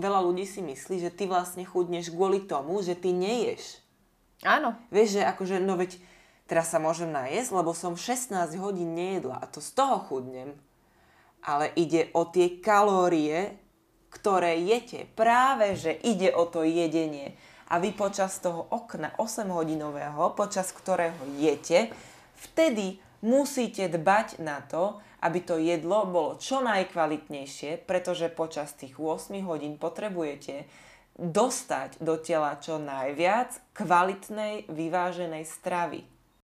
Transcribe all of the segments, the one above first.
veľa ľudí si myslí, že ty vlastne chudneš kvôli tomu, že ty neješ. Áno. Vieš, že akože, no veď teraz sa môžem najesť, lebo som 16 hodín nejedla a to z toho chudnem. Ale ide o tie kalórie, ktoré jete. Práve, že ide o to jedenie. A vy počas toho okna 8-hodinového, počas ktorého jete, vtedy musíte dbať na to, aby to jedlo bolo čo najkvalitnejšie, pretože počas tých 8 hodín potrebujete dostať do tela čo najviac kvalitnej, vyváženej stravy.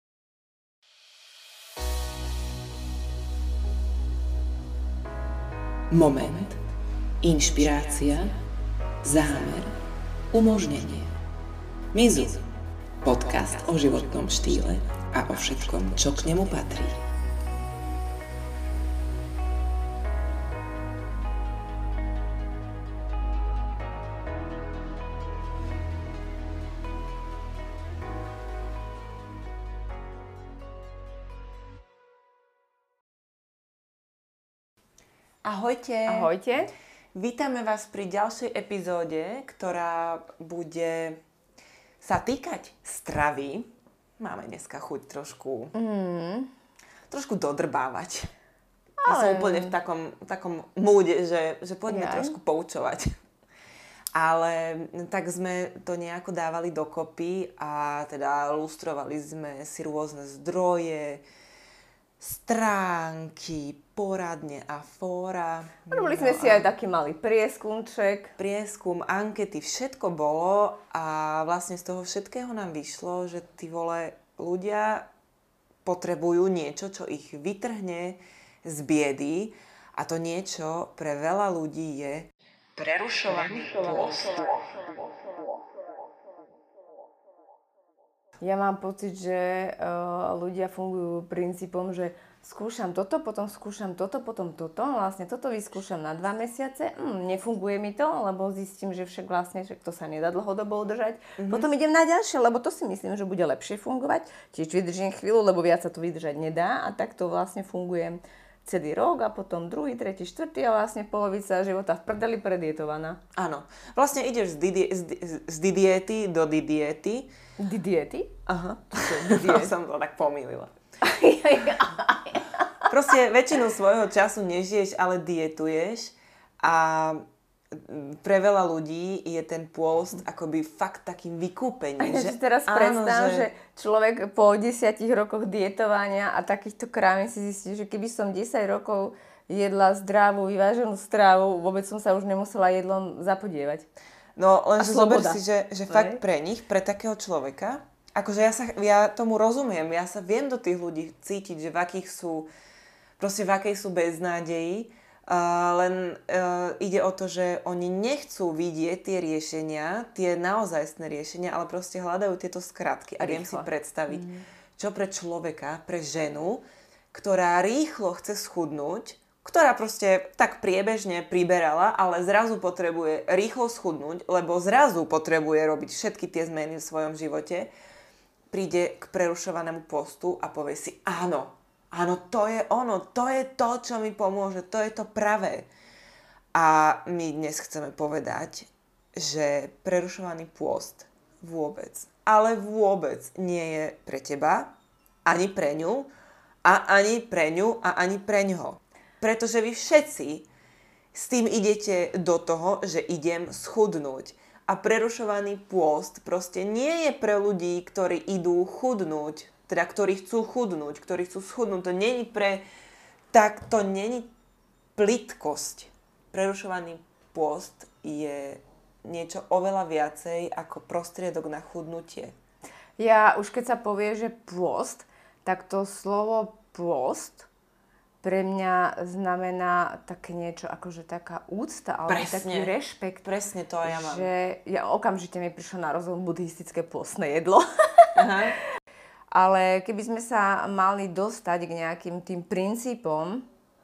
Moment, inšpirácia, zámer, umožnenie. Mizu, podcast o životnom štýle a o všetkom, čo k nemu patrí. Ahojte. Ahojte. Vítame vás pri ďalšej epizóde, ktorá bude sa týkať stravy. Máme dneska chuť trošku dodrbávať. Ja som úplne v takom múde, že poďme trošku poučovať. Ale tak sme to nejako dávali dokopy a teda lustrovali sme si rôzne zdroje, stránky, poradne a fóra. Robili sme si aj taký malý prieskumček. Prieskum, ankety, všetko bolo a vlastne z toho všetkého nám vyšlo, že ľudia potrebujú niečo, čo ich vytrhne z biedy a to niečo pre veľa ľudí je prerušovaný pôst. Ja mám pocit, že ľudia fungujú princípom, že skúšam toto, potom skúšam toto, potom toto. Vlastne toto vyskúšam na 2 mesiace. Nefunguje mi to, lebo zistím, že však vlastne to sa nedá dlhodobo udržať. Potom idem na ďalšie, lebo to si myslím, že bude lepšie fungovať. Tiež vydržím chvíľu, lebo viac sa to vydržať nedá. A takto vlastne fungujem celý rok a potom 2., 3., 4. a vlastne polovica života v prdeli predietovaná. Áno. Vlastne ideš z didiety do didiety. Didiety? Aha. Som to tak pomýlila. Proste väčšinu svojho času nežiješ, ale dietuješ a pre veľa ľudí je ten pôst akoby fakt takým vykúpením. Ja si teraz predstav, že človek po 10 rokoch dietovania a takýchto krám si zistí, že keby som 10 rokov jedla zdravú, vyváženú stravu, vôbec som sa už nemusela jedlom zapodievať. No, lenže zober si, že fakt pre nich, pre takého človeka, akože ja tomu rozumiem, ja sa viem do tých ľudí cítiť, že v akej sú beznádeji, len ide o to, že oni nechcú vidieť tie riešenia, tie naozajstné riešenia, ale proste hľadajú tieto skratky. A viem si predstaviť, čo pre človeka, pre ženu, ktorá rýchlo chce schudnúť, ktorá proste tak priebežne priberala, ale zrazu potrebuje rýchlo schudnúť, lebo zrazu potrebuje robiť všetky tie zmeny v svojom živote, príde k prerušovanému postu a povie si áno, to je ono, to je to, čo mi pomôže, to je to pravé. A my dnes chceme povedať, že prerušovaný pôst vôbec, ale vôbec nie je pre teba, ani pre ňu, a ani pre ňu, a ani pre ňoho. Pretože vy všetci s tým idete do toho, že idem schudnúť. A prerušovaný pôst proste nie je pre ľudí, ktorí idú chudnúť, teda ktorí chcú schudnúť. To není to není plytkosť. Prerušovaný pôst je niečo oveľa viacej ako prostriedok na chudnutie. Ja už keď sa povie, že pôst, tak to slovo pôst pre mňa znamená také niečo, akože taká úcta, alebo taký rešpekt. Presne to aj ja mám. Že okamžite mi prišlo na rozum buddhistické pôstne jedlo. Aha. Ale keby sme sa mali dostať k nejakým tým princípom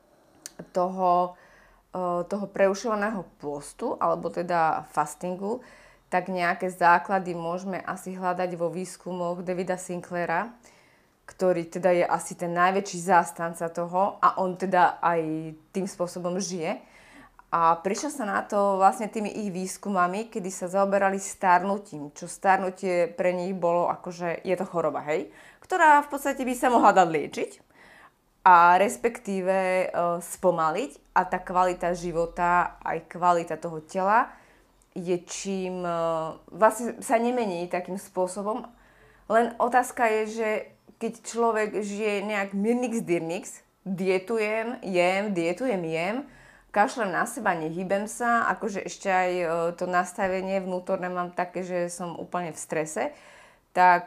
toho prerušovaného pôstu, alebo teda fastingu, tak nejaké základy môžeme asi hľadať vo výskumoch Davida Sinclaira, ktorý teda je asi ten najväčší zástanca toho a on teda aj tým spôsobom žije. A prišlo sa na to vlastne tými ich výskumami, kedy sa zaoberali starnutím, čo starnutie pre nich bolo akože, je to choroba, hej, ktorá v podstate by sa mohla dať liečiť a respektíve spomaliť a tá kvalita života, aj kvalita toho tela je čím vlastne sa nemení takým spôsobom. Len otázka je, že keď človek žije nejak mirnix-dirnix, dietujem, jem, kašlem na seba, nehýbem sa, akože ešte aj to nastavenie vnútorné mám také, že som úplne v strese, tak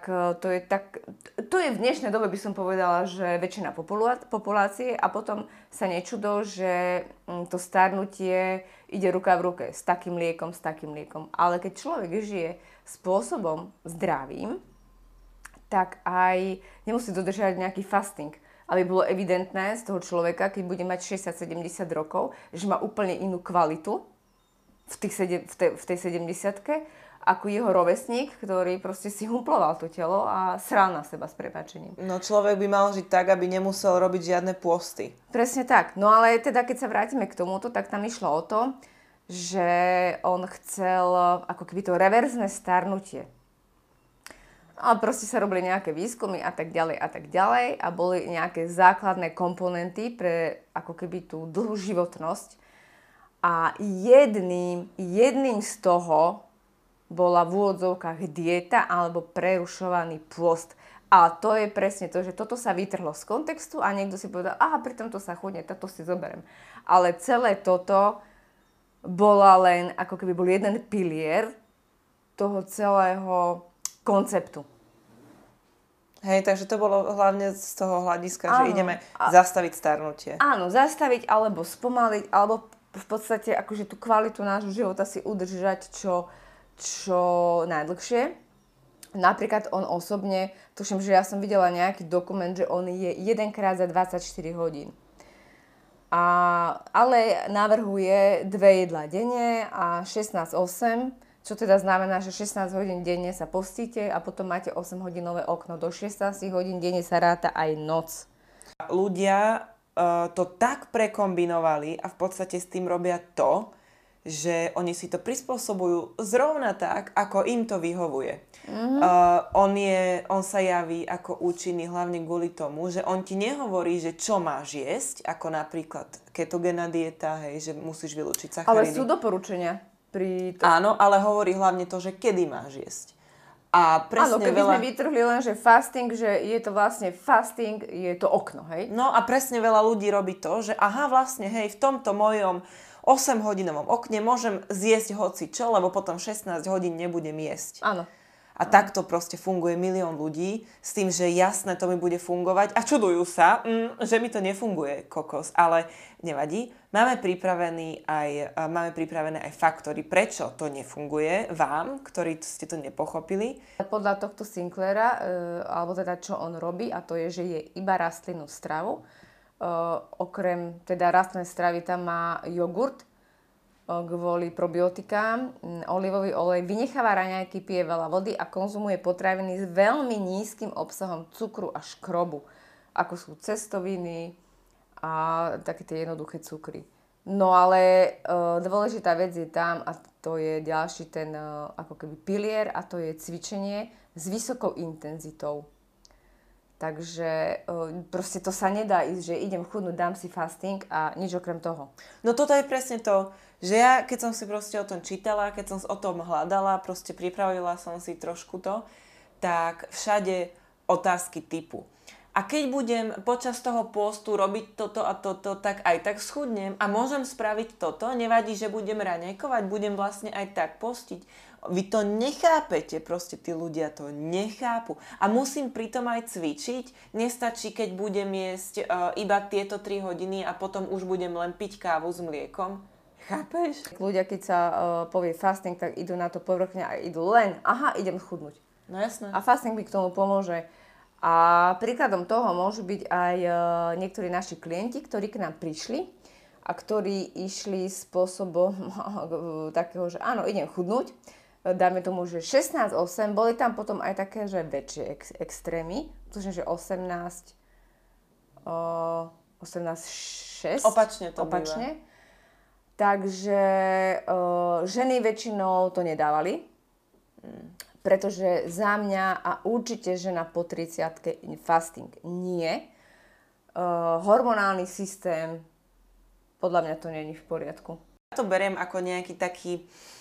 to je v dnešnej dobe, by som povedala, že väčšina populácie a potom sa nečudo, že to starnutie ide ruka v ruke s takým liekom. Ale keď človek žije spôsobom zdravým, tak aj nemusí dodržať nejaký fasting, aby bolo evidentné z toho človeka, keď bude mať 60-70 rokov, že má úplne inú kvalitu v tej 70-ke, ako jeho rovesník, ktorý proste si humploval to telo a sral na seba s prepáčením. No človek by mal žiť tak, aby nemusel robiť žiadne pôsty. Presne tak. No ale teda, keď sa vrátime k tomuto, tak tam išlo o to, že on chcel ako keby to reverzné starnutie. Ale proste sa robili nejaké výskumy a tak ďalej a boli nejaké základné komponenty pre ako keby tú dlhú životnosť. A jedným z toho bola v úvodzovkách dieta alebo prerušovaný pôst. A to je presne to, že toto sa vytrhlo z kontextu a niekto si povedal, aha, pri tomto sa chudne, toto si zoberiem. Ale celé toto bola len, ako keby bol jeden pilier toho celého konceptu. Hej, takže to bolo hlavne z toho hľadiska, že ideme zastaviť starnutie. Áno, zastaviť alebo spomaliť, alebo v podstate akože tú kvalitu nášho života si udržať čo najdlhšie. Napríklad on osobne, tuším, že ja som videla nejaký dokument, že on je jedenkrát za 24 hodín. Ale navrhuje 2 jedlá denne a 16-8, čo teda znamená, že 16 hodín denne sa postíte a potom máte 8-hodinové okno. Do 16 hodín denne sa ráta aj noc. Ľudia to tak prekombinovali a v podstate s tým robia to, že oni si to prispôsobujú zrovna tak, ako im to vyhovuje. On sa javí ako účinný hlavne kvôli tomu, že on ti nehovorí, že čo máš jesť, ako napríklad ketogénna dieta, hej, že musíš vylúčiť sacharidy. Ale sú doporučenia. Áno, ale hovorí hlavne to, že kedy máš jesť. A presne keby sme vytrhli len, že fasting, že je to vlastne fasting, je to okno, hej? No a presne veľa ľudí robí to, že aha, vlastne, hej, v tomto mojom 8-hodinovom okne môžem zjesť hocičo, lebo potom 16 hodín nebudem jesť. Áno. A takto proste funguje milión ľudí s tým, že jasné, to mi bude fungovať a čudujú sa, že mi to nefunguje, kokos. Ale nevadí. Máme pripravené aj faktory, prečo to nefunguje vám, ktorí ste to nepochopili. Podľa tohto Sinclaira, alebo teda čo on robí, a to je, že je iba rastlinnú stravu. Okrem teda rastlinnej stravy tam má jogurt, kvôli probiotikám, olivový olej, vynecháva raňajky, pije veľa vody a konzumuje potraviny s veľmi nízkym obsahom cukru a škrobu, ako sú cestoviny a také tie jednoduché cukry. No ale dôležitá vec je tam a to je ďalší ten ako keby pilier a to je cvičenie s vysokou intenzitou. Takže proste to sa nedá ísť, že idem chudnúť, dám si fasting a nič okrem toho. No toto je presne to, že ja keď som si proste o tom čítala, keď som o tom hľadala, proste pripravila som si trošku to, tak všade otázky typu. A keď budem počas toho pôstu robiť toto a toto, tak aj tak schudnem a môžem spraviť toto, nevadí, že budem raňajkovať, budem vlastne aj tak postiť. Vy to nechápete, proste tí ľudia to nechápu. A musím pritom aj cvičiť. Nestačí, keď budem jesť iba tieto 3 hodiny a potom už budem len piť kávu s mliekom. Chápeš? Ľudia, keď sa povie fasting, tak idú na to povrchne a idú len, idem schudnúť. No jasné. A fasting mi k tomu pomôže. A príkladom toho môžu byť aj niektorí naši klienti, ktorí k nám prišli a ktorí išli spôsobom takého, že áno, idem chudnúť. Dáme tomu, že 16-8, boli tam potom aj také, že väčšie extrémy, tuším, že 18-6. Opačne to býva. Takže ženy väčšinou to nedávali, pretože za mňa a určite žena po 30-ke fasting nie. Hormonálny systém, podľa mňa to nie je v poriadku. Ja to beriem ako nejaký taký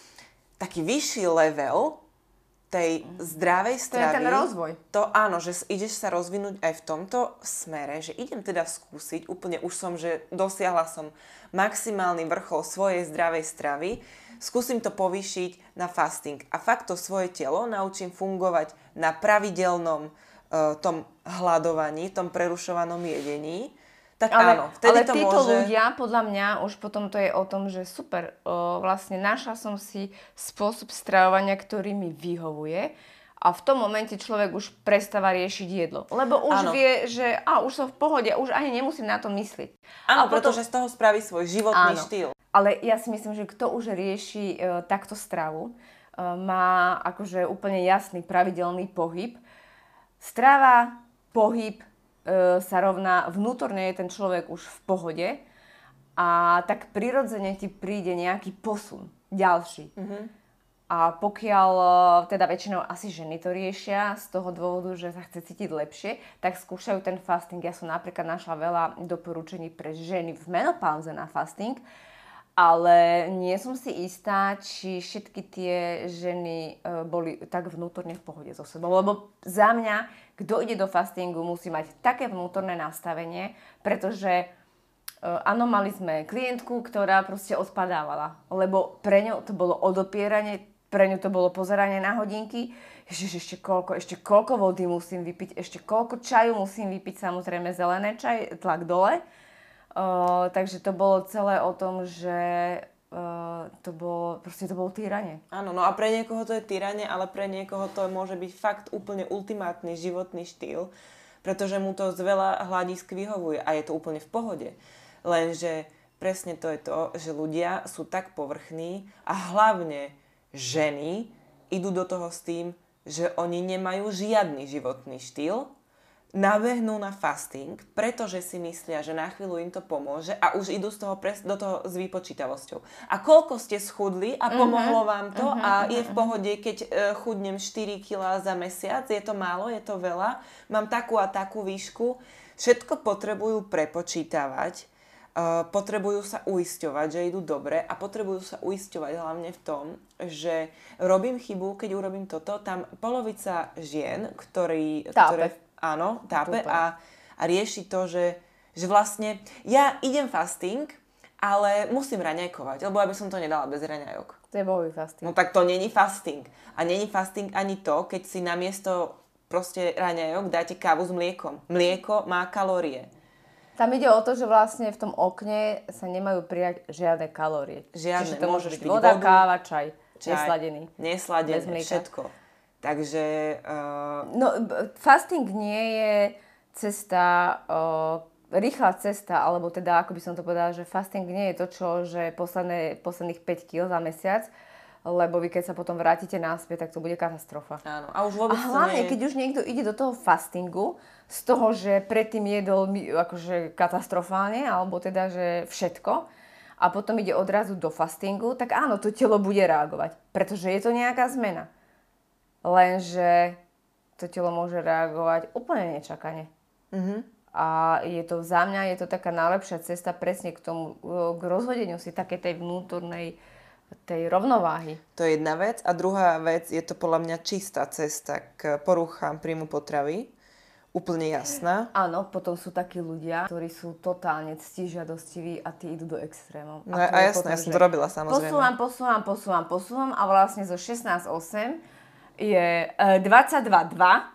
vyšší level tej zdravej stravy. To je ten rozvoj. To áno, že ideš sa rozvinúť aj v tomto smere, že idem teda skúsiť, úplne už som, že dosiahla som maximálny vrchol svojej zdravej stravy, skúsim to povýšiť na fasting. A fakt to svoje telo naučím fungovať na pravidelnom tom hladovaní, tom prerušovanom jedení. Tak áno, vtedy to títo môže... ľudia, podľa mňa, už potom to je o tom, že super, vlastne našla som si spôsob stravovania, ktorý mi vyhovuje a v tom momente človek už prestáva riešiť jedlo. Lebo už vie, že už som v pohode, už ani nemusím na to myslieť. Áno, pretože z toho spraví svoj životný štýl. Ale ja si myslím, že kto už rieši takto stravu, má akože úplne jasný pravidelný pohyb. Strava, pohyb, sa rovná, vnútorne je ten človek už v pohode a tak prirodzene ti príde nejaký posun ďalší. A pokiaľ teda väčšinou asi ženy to riešia z toho dôvodu, že sa chce cítiť lepšie, tak skúšajú ten fasting. Ja som napríklad našla veľa doporučení pre ženy v menopauze na fasting, ale nie som si istá, či všetky tie ženy boli tak vnútorne v pohode so sebou. Lebo za mňa, kto ide do fastingu, musí mať také vnútorné nastavenie, pretože áno, mali sme klientku, ktorá proste odpadávala. Lebo pre ňu to bolo odopieranie, pre ňu to bolo pozeranie na hodinky. Ešte koľko vody musím vypiť, ešte koľko čaju musím vypiť, samozrejme zelené čaj, tlak dole. Takže to bolo celé o tom, že to bolo týranie. Áno, no a pre niekoho to je týranie, ale pre niekoho to môže byť fakt úplne ultimátny životný štýl, pretože mu to z veľa hľadisk vyhovuje a je to úplne v pohode. Lenže presne to je to, že ľudia sú tak povrchní a hlavne ženy idú do toho s tým, že oni nemajú žiadny životný štýl, nabehnú na fasting, pretože si myslia, že na chvíľu im to pomôže a už idú do toho s výpočítavosťou. A koľko ste schudli a pomohlo vám to a je v pohode, keď chudnem 4 kg za mesiac, je to málo, je to veľa, mám takú a takú výšku. Všetko potrebujú prepočítavať, potrebujú sa uisťovať, že idú dobre a potrebujú sa uisťovať hlavne v tom, že robím chybu, keď urobím toto. Tam polovica žien, ktoré tápe a rieši to, že vlastne ja idem fasting, ale musím raňajkovať, lebo ja by som to nedala bez raňajok. To je bohový fasting. No tak to není fasting. A není fasting ani to, keď si namiesto proste raňajok dáte kávu s mliekom. Mlieko má kalórie. Tam ide o to, že vlastne v tom okne sa nemajú prijať žiadne kalórie. Žiadne, čiže to môže byť voda, káva, čaj, nesladený, všetko. Takže... Fasting nie je cesta, rýchla cesta, alebo teda, ako by som to povedala, že fasting nie je to, že posledných 5 kg za mesiac, lebo vy keď sa potom vrátite naspäť, tak to bude katastrofa. Áno. A už vôbec hlavne, keď už niekto ide do toho fastingu, z toho, že predtým jedol akože katastrofálne, alebo teda, že všetko, a potom ide odrazu do fastingu, tak áno, to telo bude reagovať, pretože je to nejaká zmena. Lenže to telo môže reagovať úplne nečakane. A za mňa je to taká najlepšia cesta presne k tomu, k rozhodeniu si takej tej vnútornej tej rovnováhy. To je jedna vec. A druhá vec, je to podľa mňa čistá cesta k poruchám príjmu potravy. Úplne jasná. Áno, potom sú takí ľudia, ktorí sú totálne ctižiadostiví a tí idú do extrémov. No a jasné, ja som to robila samozrejme. Posúvam a vlastne zo 16,8 je 22,2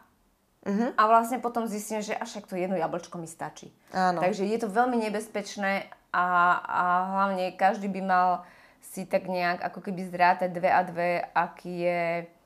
a vlastne potom zistím, že však to jedno jablčko mi stačí. Áno. Takže je to veľmi nebezpečné a hlavne každý by mal si tak nejak ako keby zrátať 2 a 2, aký je,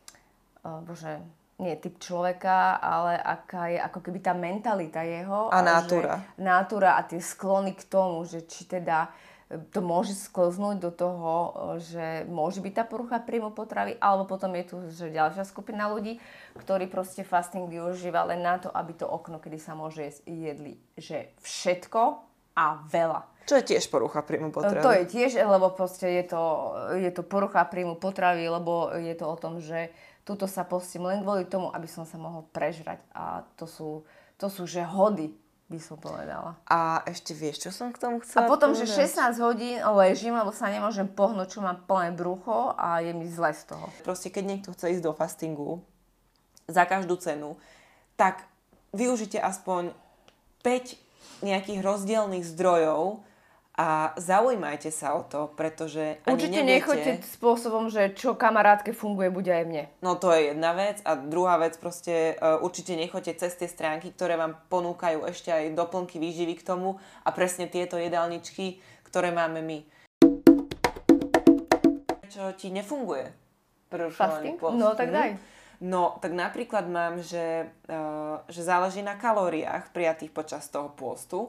nie typ človeka, ale aká je ako keby tá mentalita jeho. A nátura. Nátura a tie sklony k tomu, že či teda to môže sklznúť do toho, že môže byť tá porucha príjmu potravy, alebo potom je tu že ďalšia skupina ľudí, ktorí proste fasting využíva len na to, aby to okno, kedy sa môže jesť, jedli, že všetko a veľa. Čo je tiež porucha príjmu potravy. To je tiež, lebo proste je to porucha príjmu potravy, lebo je to o tom, že tuto sa postím len kvôli tomu, aby som sa mohol prežrať. A to sú že hody, by som povedala. A ešte vieš, čo som k tomu chcela povedať? A potom, povedať? že 16 hodín ležím, lebo sa nemôžem pohnúť, čo mám plné brucho a je mi zle z toho. Proste, keď niekto chce ísť do fastingu za každú cenu, tak využite aspoň 5 nejakých rozdielnych zdrojov a zaujímajte sa o to, pretože ani určite neviete... nechoďte spôsobom, že čo kamarátke funguje, bude aj mne. No to je jedna vec a druhá vec proste určite nechoďte cez tie stránky, ktoré vám ponúkajú ešte aj doplnky výživy k tomu a presne tieto jedálničky, ktoré máme my. Čo ti nefunguje? Fasting? No tak daj. No, tak napríklad mám, že záleží na kalóriách prijatých počas toho pôstu.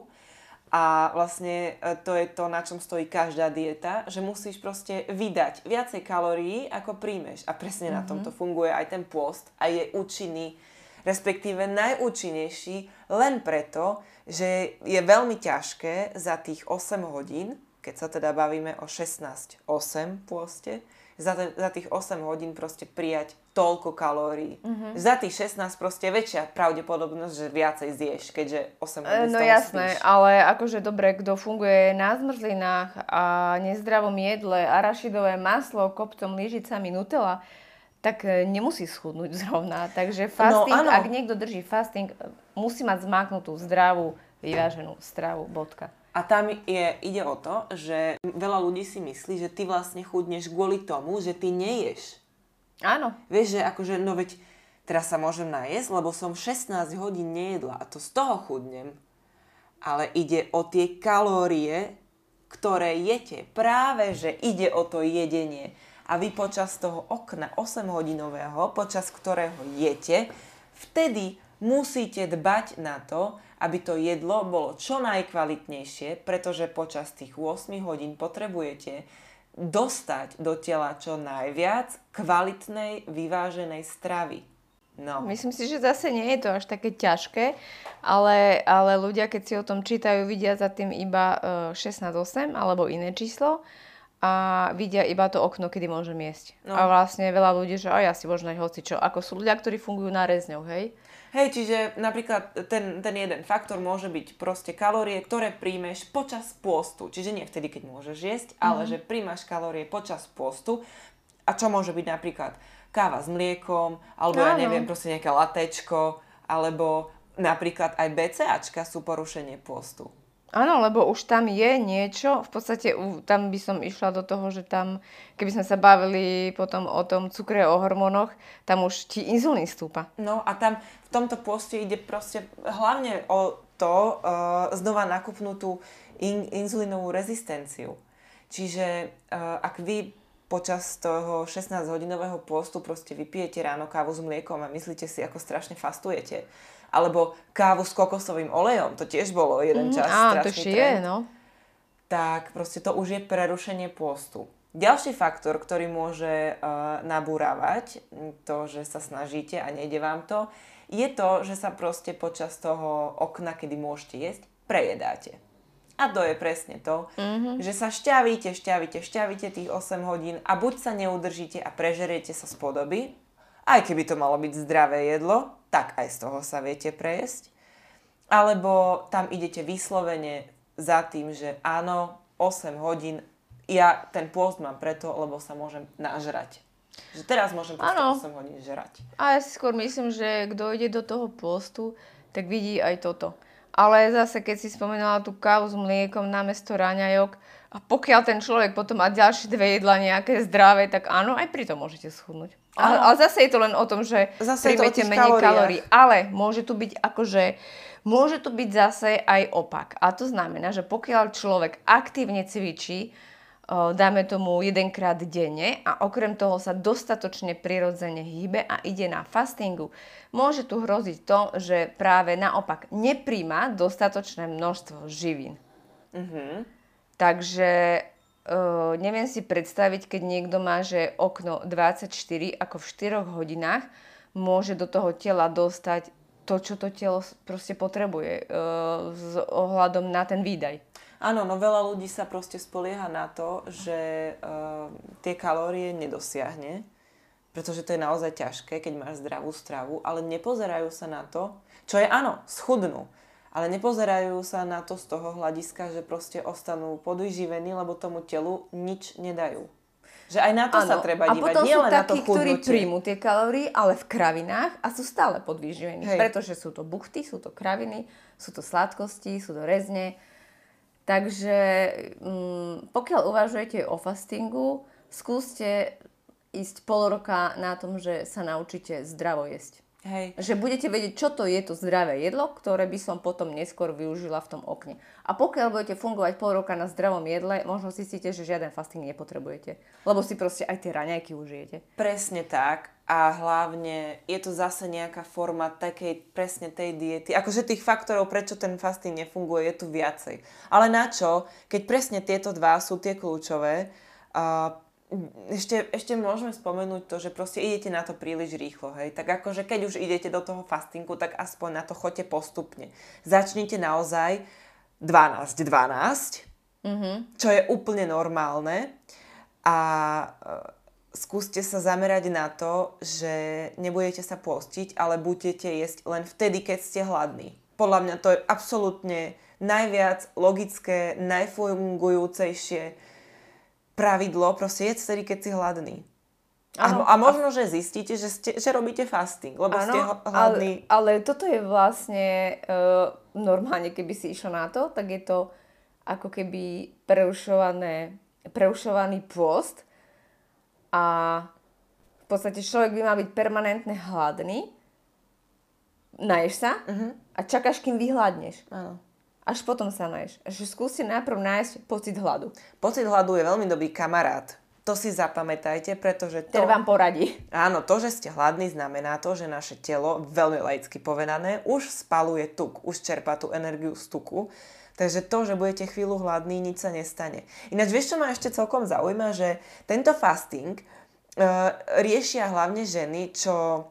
A vlastne to je to, na čom stojí každá dieta, že musíš proste vydať viacej kalórií, ako príjmeš. A presne na tomto funguje aj ten pôst a je účinný, respektíve najúčinnejší len preto, že je veľmi ťažké za tých 8 hodín, keď sa teda bavíme o 16-8 pôste, za tých 8 hodín proste prijať toľko kalórií. Za tých 16 proste väčšia pravdepodobnosť, že viacej zješ, keďže 8 hodín no jasné, spíš. Ale akože dobre, kto funguje na zmrzlinách a nezdravom jedle, arašidové maslo, kopcom, lyžicami, Nutella, tak nemusí schudnúť zrovna. Takže fasting, ak niekto drží fasting, musí mať zmáknutú zdravú, vyváženú stravu, bodka. A tam ide o to, že veľa ľudí si myslí, že ty vlastne chudneš kvôli tomu, že ty neješ. Áno. Vieš, že akože, no veď teraz sa môžem najesť, lebo som 16 hodín nejedla a to z toho chudnem. Ale ide o tie kalórie, ktoré jete. Práve, že ide o to jedenie. A vy počas toho okna 8-hodinového, počas ktorého jete, vtedy musíte dbať na to, aby to jedlo bolo čo najkvalitnejšie, pretože počas tých 8 hodín potrebujete dostať do tela čo najviac kvalitnej, vyváženej stravy. No. Myslím si, že zase nie je to až také ťažké, ale ľudia, keď si o tom čítajú, vidia za tým iba 16-8 alebo iné číslo a vidia iba to okno, kedy môžem jesť. No. A vlastne veľa ľudí, že ja si môžem nájsť hocičo. Ako sú ľudia, ktorí fungujú na rezňou, hej? Hej, čiže napríklad ten jeden faktor môže byť proste kalórie, ktoré príjmeš počas pôstu. Čiže nie vtedy, keď môžeš jesť, ale že príjmaš kalórie počas pôstu. A čo môže byť napríklad káva s mliekom, alebo ja neviem, proste nejaké latečko, alebo napríklad aj BCAčka sú porušenie pôstu. Áno, lebo už tam je niečo, v podstate tam by som išla do toho, že tam, keby sme sa bavili potom o tom cukre, o hormónoch, tam už ti inzulín stúpa. No a tam v tomto pôste ide proste hlavne o to znova nakupnutú inzulínovú rezistenciu. Čiže ak vy počas toho 16-hodinového pôstu proste vypijete ráno kávu s mliekom a myslíte si, ako strašne fastujete, alebo kávu s kokosovým olejom, to tiež bolo jeden čas strašný trend. No. Tak proste to už je prerušenie pôstu. Ďalší faktor, ktorý môže nabúravať to, že sa snažíte a nejde vám to, je to, že sa proste počas toho okna, kedy môžete jesť, prejedáte. A to je presne to, že sa šťavíte tých 8 hodín a buď sa neudržíte a prežeriete sa z podoby, aj keby to malo byť zdravé jedlo, tak aj z toho sa viete prejesť. Alebo tam idete vyslovene za tým, že áno, 8 hodín, ja ten pôst mám preto, lebo sa môžem nažrať. Že teraz môžem 8 hodín žrať. A ja si skôr myslím, že kto ide do toho pôstu, tak vidí aj toto. Ale zase, keď si spomenula tú kávu s mliekom namiesto raňajok, a pokiaľ ten človek potom má ďalšie 2 jedla nejaké zdravé, tak áno, aj pri tom môžete schudnúť. Ale zase je to len o tom, že príjmete menej kalórií. Ale môže tu byť môže tu byť zase aj opak. A to znamená, že pokiaľ človek aktívne cvičí, dáme tomu 1-krát denne a okrem toho sa dostatočne prirodzene hýbe a ide na fastingu, môže tu hroziť to, že práve naopak nepríjma dostatočné množstvo živín. Takže neviem si predstaviť, keď niekto má, že okno 24, ako v 4 hodinách, môže do toho tela dostať to, čo to telo proste potrebuje s ohľadom na ten výdaj. Áno, no veľa ľudí sa proste spolieha na to, že tie kalórie nedosiahne, pretože to je naozaj ťažké, keď máš zdravú stravu, ale nepozerajú sa na to, čo je áno, schudnú, ale nepozerajú sa na to z toho hľadiska, že proste ostanú podvyživení, lebo tomu telu nič nedajú. Že aj na to sa treba dívať, nie len na to chudnutie. A potom sú takí, ktorí príjmu tie kalórie, ale v kravinách a sú stále podvyživení, pretože sú to buchty, sú to kraviny, sú to sladkosti, sú to rezne. Takže pokiaľ uvažujete o fastingu, skúste ísť pol roka na tom, že sa naučíte zdravo jesť. Hej. Že budete vedieť, čo to je to zdravé jedlo, ktoré by som potom neskôr využila v tom okne. A pokiaľ budete fungovať pol roka na zdravom jedle, možno zistíte, že žiaden fasting nepotrebujete. Lebo si proste aj tie raňajky užijete. Presne tak. A hlavne je to zase nejaká forma takej, presne tej diety. Akože tých faktorov, prečo ten fasting nefunguje, je tu viacej. Ale na čo, keď presne tieto dva sú tie kľúčové, ešte môžeme spomenúť to, že proste idete na to príliš rýchlo, hej. Tak akože keď už idete do toho fastingu, tak aspoň na to choďte postupne. Začnite naozaj 12, čo je úplne normálne a skúste sa zamerať na to, že nebudete sa postiť, ale budete jesť len vtedy, keď ste hladní. Podľa mňa to je absolútne najviac logické, najfungujúcejšie pravidlo, proste jedz vtedy, keď si hladný. A možno, že zistíte, že robíte fasting, lebo ste hladní. Ale toto je vlastne normálne, keby si išlo na to, tak je to ako keby prerušovaný pôst a v podstate človek by mal byť permanentne hladný, naješ sa a čakáš, kým vyhladneš. Áno. Až potom sa naješ. Že skúste najprv nájsť pocit hladu. Pocit hladu je veľmi dobrý kamarát. To si zapamätajte, pretože to... Ten vám poradí. Áno, to, že ste hladní, znamená to, že naše telo, veľmi laicky povedané, už spaluje tuk, už čerpá tú energiu z tuku. Takže to, že budete chvíľu hladní, nič sa nestane. Ináč, vieš, čo ma ešte celkom zaujíma, že tento fasting riešia hlavne ženy, čo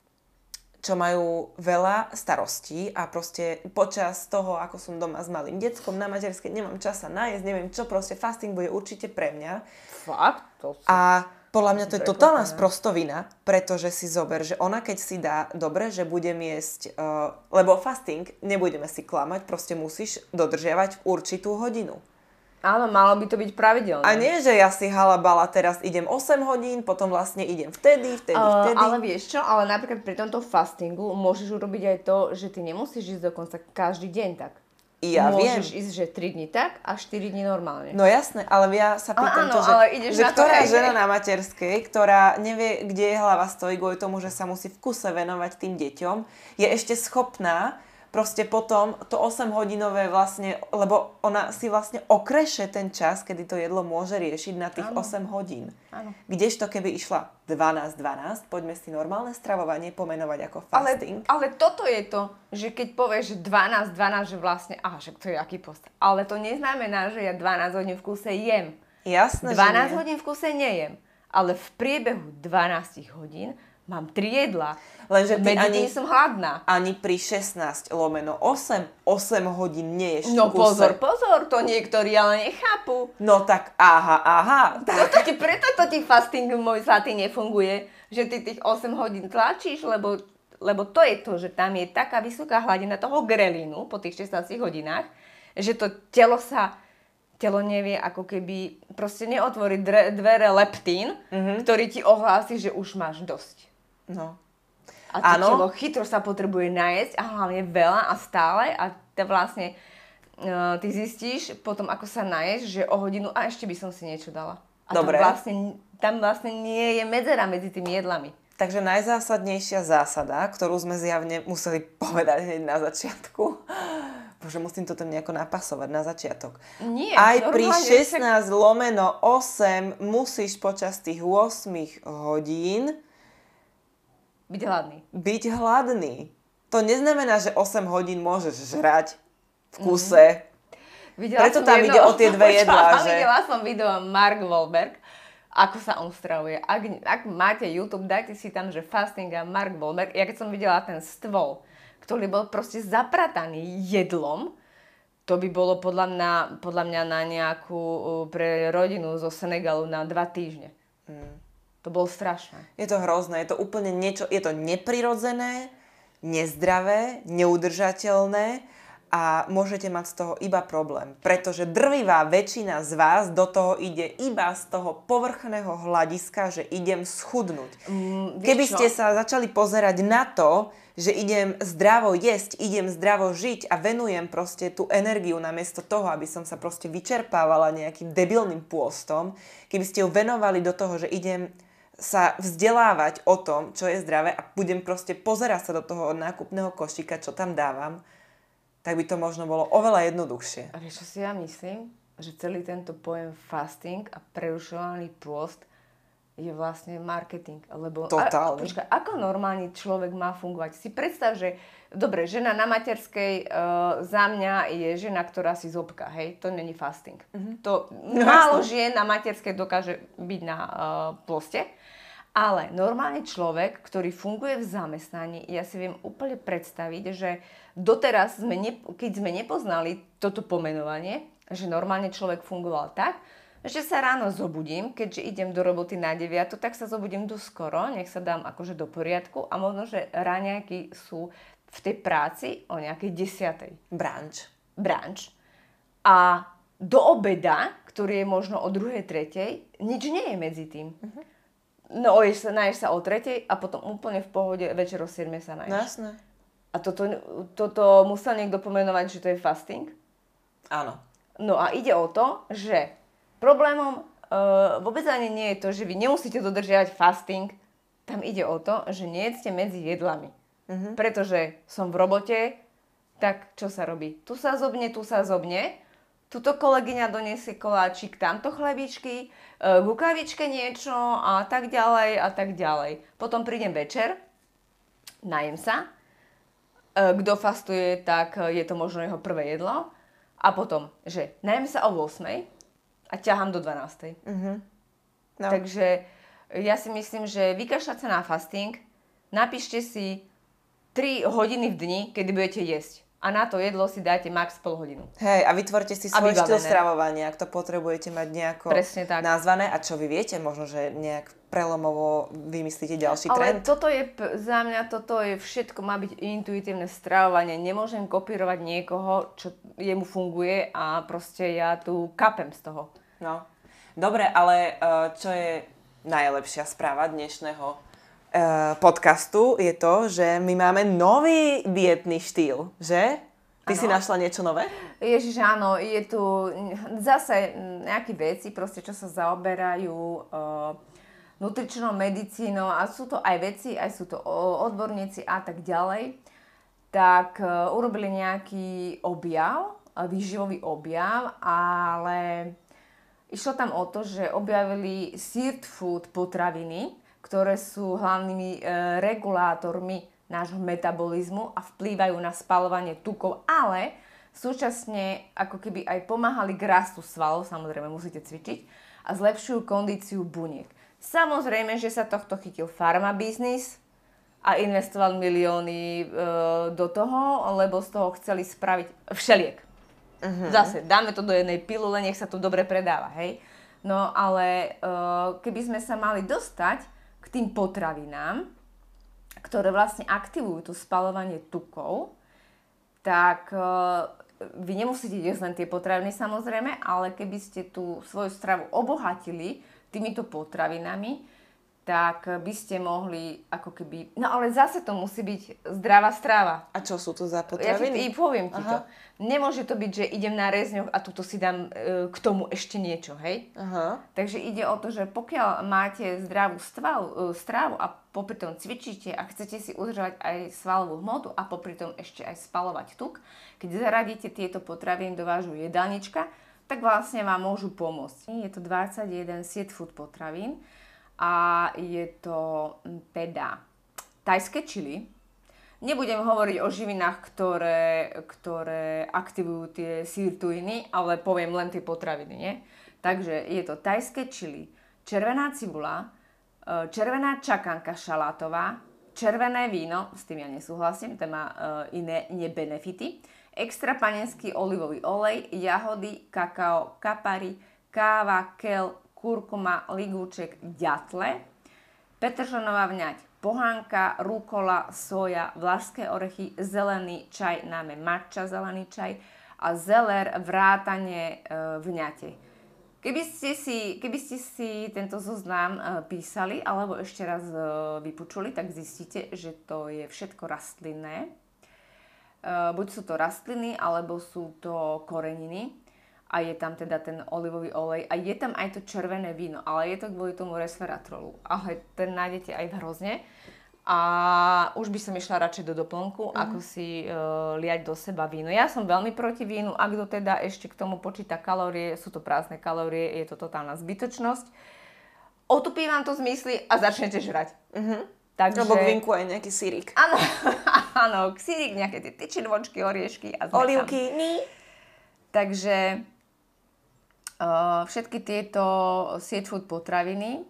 majú veľa starostí a proste počas toho, ako som doma s malým deckom na materskej, nemám čas sa nájsť, neviem čo, proste fasting bude určite pre mňa. Fakt? A podľa mňa to je totálna sprostovina, pretože si zober, že ona keď si dá dobre, že budem jesť, lebo fasting, nebudeme si klamať, proste musíš dodržiavať v určitú hodinu. Áno, malo by to byť pravidelné. A nie, že ja si halabala, teraz idem 8 hodín, potom vlastne idem vtedy. Ale vieš čo, ale napríklad pri tomto fastingu môžeš urobiť aj to, že ty nemusíš ísť dokonca každý deň tak. Ja môžeš viem. ísť, že 3 dní tak a 4 dní normálne. No jasné, ale ja sa pýtam že ktorá žena na materskej, ktorá nevie, kde je hlava stojí, kvôli tomu, že sa musí v kuse venovať tým deťom, je ešte schopná proste potom to 8-hodinové vlastne, lebo ona si vlastne okreše ten čas, kedy to jedlo môže riešiť na tých 8 hodín. Áno. Kdežto keby išla 12, poďme si normálne stravovanie pomenovať ako fasting. Ale toto je to, že keď povieš 12, že vlastne, že to je aký post. Ale to neznamená, že ja 12 hodín v kuse jem. Jasné, 12 hodín v kuse nejem. Ale v priebehu 12 hodín mám 3 jedlá. Lenže ty ani som hladná. Ani pri 16/8 hodín neješ v kuse. No pozor, to niektorí ale nechápu. No tak aha. Preto to ti fasting môj zlatý nefunguje, že ty tých 8 hodín tlačíš, lebo to je to, že tam je taká vysoká hladina toho grelínu po tých 16 hodinách, že to telo nevie, ako keby proste neotvorí dvere leptín, ktorý ti ohlási, že už máš dosť. No. A to telo chytro sa potrebuje najesť a hlavne veľa a stále a vlastne ty zistíš potom, ako sa naješ, že o hodinu a ešte by som si niečo dala. A dobre. Tam vlastne nie je medzera medzi tými jedlami. Takže najzásadnejšia zásada, ktorú sme zjavne museli povedať hneď na začiatku, bože, musím to tam nejako napasovať na začiatok. Nie. Aj pri 16/8 musíš počas tých 8 hodín byť hladný. To neznamená, že 8 hodín môžeš žrať v kuse. Preto tam ide o tie dve jedlá. Videla som video Mark Wahlberg, ako sa on stravuje. Ak máte YouTube, dajte si tam, že fasting a Mark Wahlberg. Ja keď som videla ten stôl, ktorý bol proste zaprataný jedlom, To by bolo podľa mňa na nejakú, pre rodinu zo Senegalu na 2 týždne. To bolo strašné. Je to hrozné, je to úplne niečo, je to neprirodzené, nezdravé, neudržateľné a môžete mať z toho iba problém. Pretože drvivá väčšina z vás do toho ide iba z toho povrchného hľadiska, že idem schudnúť. Keby ste sa začali pozerať na to, že idem zdravo jesť, idem zdravo žiť a venujem proste tú energiu namiesto toho, aby som sa proste vyčerpávala nejakým debilným pôstom, keby ste ju venovali do toho, že idem sa vzdelávať o tom, čo je zdravé a budem proste pozerať sa do toho nákupného košíka, čo tam dávam, tak by to možno bolo oveľa jednoduchšie. A vieš, čo si ja myslím? Že celý tento pojem fasting a prerušovaný pôst je vlastne marketing. Lebo totálne. Počkaj, ako normálny človek má fungovať? Si predstav, že dobre, žena na materskej za mňa je žena, ktorá si zobka, hej? To není fasting. To málo žien na materskej dokáže byť na pôste. Ale normálne človek, ktorý funguje v zamestnaní, ja si viem úplne predstaviť, že doteraz, keď sme nepoznali toto pomenovanie, že normálne človek fungoval tak, že sa ráno zobudím, keďže idem do roboty na 9, tak sa zobudím skoro, nech sa dám akože do poriadku a možno, že raňajky sú v tej práci o nejakej 10. Brunch. A do obeda, ktorý je možno o 2, 3, nič nie je medzi tým. No, naješ sa o 3 a potom úplne v pohode večer o 7 sa naješ. Jasné. A toto musel niekto pomenovať, že to je fasting? Áno. No a ide o to, že problémom vôbec ani nie je to, že vy nemusíte dodržiavať fasting. Tam ide o to, že nie jedzte medzi jedlami. Pretože som v robote, tak čo sa robí? Tu sa zobne. Tuto kolegyňa doniesie koláčik, tamto chlebičky, ku kávičke niečo a tak ďalej. Potom prídem večer, najem sa. Kto fastuje, tak je to možno jeho prvé jedlo. A potom, že najem sa o 8 a ťahám do 12. No. Takže ja si myslím, že vykašľať sa na fasting, napíšte si 3 hodiny v dni, kedy budete jesť. A na to jedlo si dáte max pol hodinu. Hej, a vytvorte si svoj štýl stravovania, ak to potrebujete mať nejako nazvané. A čo vy viete, možno, že nejak prelomovo vymyslíte ďalší trend. Ale toto je, za mňa toto je všetko, má byť intuitívne stravovanie. Nemôžem kopírovať niekoho, čo jemu funguje a proste ja tu kapem z toho. No, dobre, ale čo je najlepšia správa dnešného podcastu je to, že my máme nový dietný štýl, že? Ty si našla niečo nové? Ježiš, áno, je tu zase nejaké veci, proste, čo sa zaoberajú nutričnou medicínou a sú to aj veci, aj sú to odborníci a tak ďalej. Tak urobili nejaký objav, výživový objav, ale išlo tam o to, že objavili seed food potraviny, ktoré sú hlavnými regulátormi nášho metabolizmu a vplývajú na spaľovanie tukov, ale súčasne ako keby aj pomáhali k rastu svalov, samozrejme musíte cvičiť, a zlepšujú kondíciu buniek. Samozrejme, že sa tohto chytil farmabiznis a investoval milióny do toho, lebo z toho chceli spraviť všeliek. Zase, dáme to do jednej pilule, nech sa to dobre predáva, hej? No ale keby sme sa mali dostať k tým potravinám, ktoré vlastne aktivujú to spaľovanie tukov, tak vy nemusíte jesť len tie potraviny samozrejme, ale keby ste tú svoju stravu obohatili týmito potravinami, tak by ste mohli ako keby... No ale zase to musí byť zdravá strava. A čo sú to za potraviny? Ja poviem ti to. Nemôže to byť, že idem na rezňoch a tuto si dám k tomu ešte niečo, hej? Aha. Takže ide o to, že pokiaľ máte zdravú stravu a popri tom cvičíte a chcete si udržať aj svalovú hmotu a popri tom ešte aj spaľovať tuk, keď zaradíte tieto potraviny do vášho jedálnička, tak vlastne vám môžu pomôcť. Je to 21 seed food potravín a je to teda tajské čili. Nebudem hovoriť o živinách, ktoré aktivujú tie sirtuiny, ale poviem len tie potraviny, nie? Takže je to tajské čili, červená cibula, červená čakanka šalátová, červené víno, s tým ja nesúhlasím, to má iné nebenefity. extra panenský olivový olej, jahody, kakao, kapary, káva, kel, kurkuma, ligúček, ďatle, petržlenová vňať, pohánka, rukola, soja, vlašské orechy, zelený čaj, najmä matcha zelený čaj a zeler, vrátane vňate. Keby ste si tento zoznam písali alebo ešte raz vypočuli, tak zistíte, že to je všetko rastlinné. Buď sú to rastliny, alebo sú to koreniny. A je tam teda ten olivový olej a je tam aj to červené víno, ale je to kvôli tomu resveratrolu. Ale ten nájdete aj v hrozne. A už by som išla radšej do doplnku, ako si liať do seba víno. Ja som veľmi proti vínu, ak to teda ešte k tomu počíta kalórie, sú to prázdne kalórie, je to totálna zbytočnosť. Otupí vám to z mysli a začnete žrať. Takže... Alebo k vínku aj nejaký sírik. Áno, áno, sírik, nejaké tie tyčinočky, oriešky a olivky. Takže všetky tieto seafood potraviny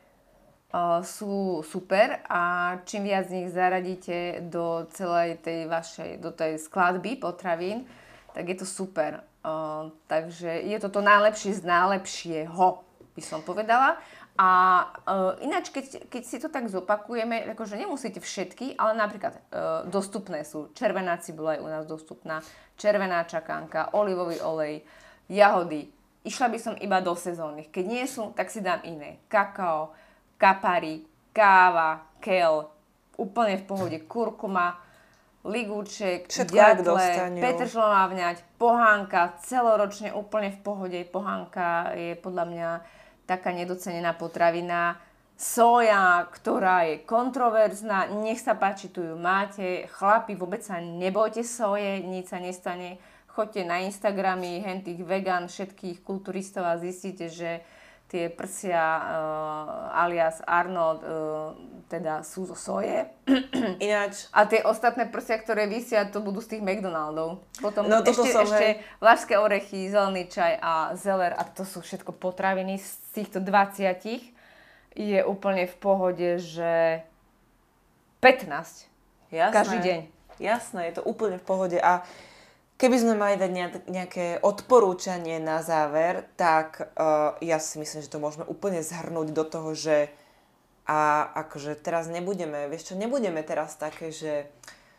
sú super a čím viac z nich zaradíte do celej tej vašej, do tej skladby potravín, tak je to super. Takže je to to najlepšie z najlepšieho, by som povedala. A ináč, keď si to tak zopakujeme, akože nemusíte všetky, ale napríklad dostupné sú červená cibuľa je u nás dostupná, červená čakánka, olivový olej, jahody. Išla by som iba do sezónnych. Keď nie sú, tak si dám iné. Kakao, kapary, káva, kel, úplne v pohode, kurkuma, ligúček, ďatle, petržlenová vňať, pohánka, celoročne úplne v pohode. Pohánka je podľa mňa taká nedocenená potravina. Soja, ktorá je kontroverzná, nech sa páči, tu ju máte. Chlapi, vôbec sa nebojte soje, nič sa nestane. Choďte na Instagramy, tých vegan, všetkých kulturistov a zistíte, že tie prsia alias Arnold teda sú zo soje. Ináč. A tie ostatné prsia, ktoré visia, to budú z tých McDonaldov. Potom no, ešte vlašské orechy, zelený čaj a zeler a to sú všetko potraviny z týchto 20 je úplne v pohode, že 15. Jasné, každý deň. Jasné, je to úplne v pohode a keby sme mali dať nejaké odporúčanie na záver, tak ja si myslím, že to môžeme úplne zhrnúť do toho, že a akože teraz nebudeme teraz také, že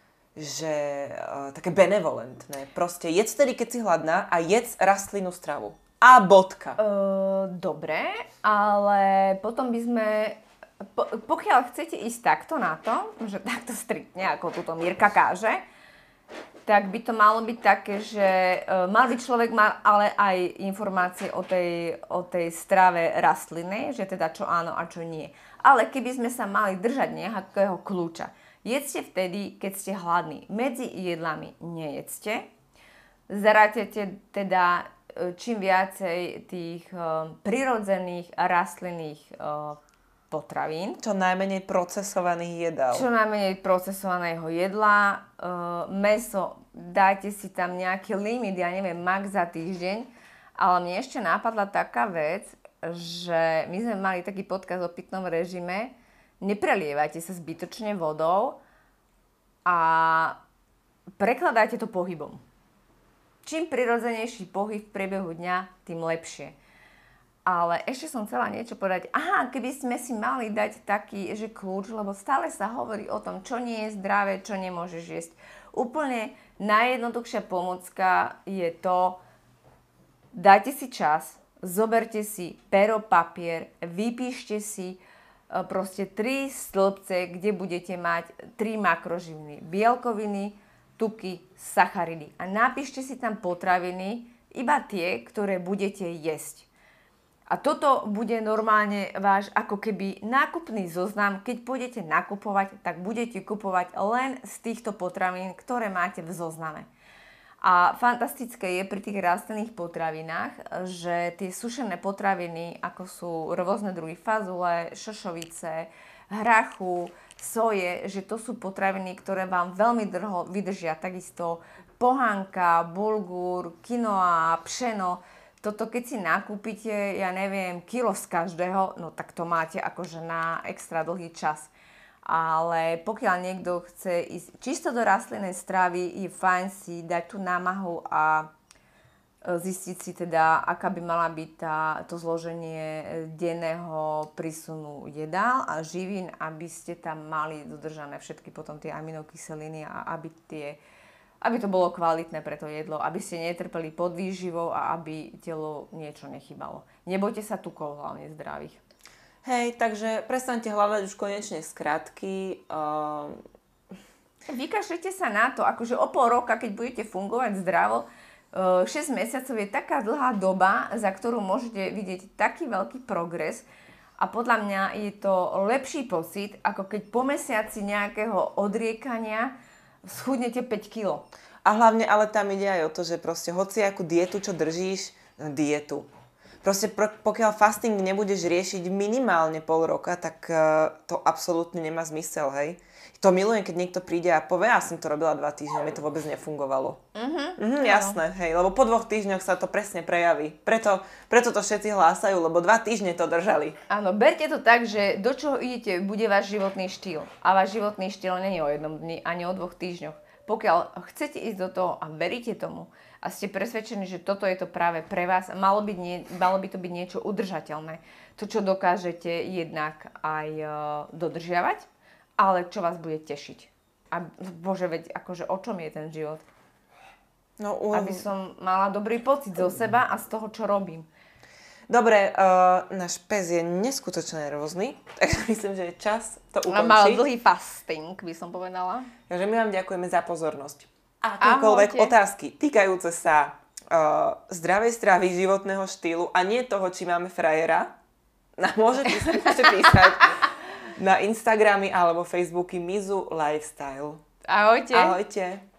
také benevolentné. Proste jedz tedy, keď si hladná a jedz rastlinnú stravu. A bodka. Dobre, ale potom by sme, pokiaľ chcete ísť takto na to, že takto striktne, ako tuto Mirka káže, tak by to malo byť také, že mal by človek mal ale aj informácie o tej strave rastlinnej, že teda čo áno a čo nie. Ale keby sme sa mali držať nejakého kľúča, jedzte vtedy, keď ste hladní. Medzi jedlami nejedzte. Zaráťate teda čím viacej tých prirodzených a rastlinných potravín. Čo najmenej procesovaných jedál. Čo najmenej procesovaného jedla. Mäso, dajte si tam nejaký limit, ja neviem, max za týždeň. Ale mne ešte napadla taká vec, že my sme mali taký podcast o pitnom režime. Neprelievajte sa zbytočne vodou a prekladajte to pohybom. Čím prirodzenejší pohyb v priebehu dňa, tým lepšie. Ale ešte som chcela niečo povedať. Aha, keby sme si mali dať taký, že kľúč, lebo stále sa hovorí o tom, čo nie je zdravé, čo nemôžeš jesť. Úplne najjednoduchšia pomôcka je to, dajte si čas, zoberte si pero, papier, vypíšte si proste 3 stĺpce, kde budete mať 3 makroživiny. Bielkoviny, tuky, sacharidy. A napíšte si tam potraviny, iba tie, ktoré budete jesť. A toto bude normálne váš ako keby nákupný zoznam. Keď pôjdete nakupovať, tak budete kupovať len z týchto potravín, ktoré máte v zozname. A fantastické je pri tých rastlinných potravinách, že tie sušené potraviny, ako sú rôzne druhy fazule, šošovice, hrachu, soje, že to sú potraviny, ktoré vám veľmi dlho vydržia. Takisto pohánka, bulgur, quinoa, pšeno. Toto keď si nakúpite, ja neviem, kilo z každého, no tak to máte akože na extra dlhý čas. Ale pokiaľ niekto chce ísť čisto do rastlinnej stravy, je fajn si dať tú námahu a zistiť si teda, aká by mala byť to zloženie denného prísunu jedál a živín, aby ste tam mali dodržané všetky potom tie aminokyseliny a aby to bolo kvalitné pre to jedlo, aby ste netrpeli podvýživou a aby telo niečo nechybalo. Nebojte sa tukov, hlavne zdravých. Hej, takže prestaňte hľadať už konečne skratky. Vykašlite sa na to, akože o pol roka, keď budete fungovať zdravo, 6 mesiacov je taká dlhá doba, za ktorú môžete vidieť taký veľký progres a podľa mňa je to lepší pocit, ako keď po mesiaci nejakého odriekania schudnete 5 kg. A hlavne, ale tam ide aj o to, že proste hociakú dietu, čo držíš, dietu. Proste pokiaľ fasting nebudeš riešiť minimálne pol roka, tak to absolútne nemá zmysel, hej. To milujem, keď niekto príde a povie, ja som to robila 2 týždne, mi to vôbec nefungovalo. Jasné, hej, lebo po 2 týždňoch sa to presne prejaví. Preto to všetci hlásajú, lebo 2 týždne to držali. Áno, berte to tak, že do čoho idete, bude váš životný štýl. A váš životný štýl nie je o 1 dni, ani o 2 týždňoch. Pokiaľ chcete ísť do toho a veríte tomu a ste presvedčení, že toto je to práve pre vás, malo by to byť niečo udržateľné. To, čo dokážete jednak aj dodržiavať, ale čo vás bude tešiť. A bože, veď akože o čom je ten život? No, aby som mala dobrý pocit zo seba a z toho, čo robím. Dobre, náš pes je neskutočne nervózny, takže myslím, že je čas to ukončiť. Mal dlhý fasting, by som povedala. Takže my vám ďakujeme za pozornosť. Akékoľvek otázky týkajúce sa zdravej stravy, životného štýlu a nie toho, či máme frajera, nám môžete písať na Instagramy alebo Facebooky Mizu Lifestyle. Ahojte. Ahojte.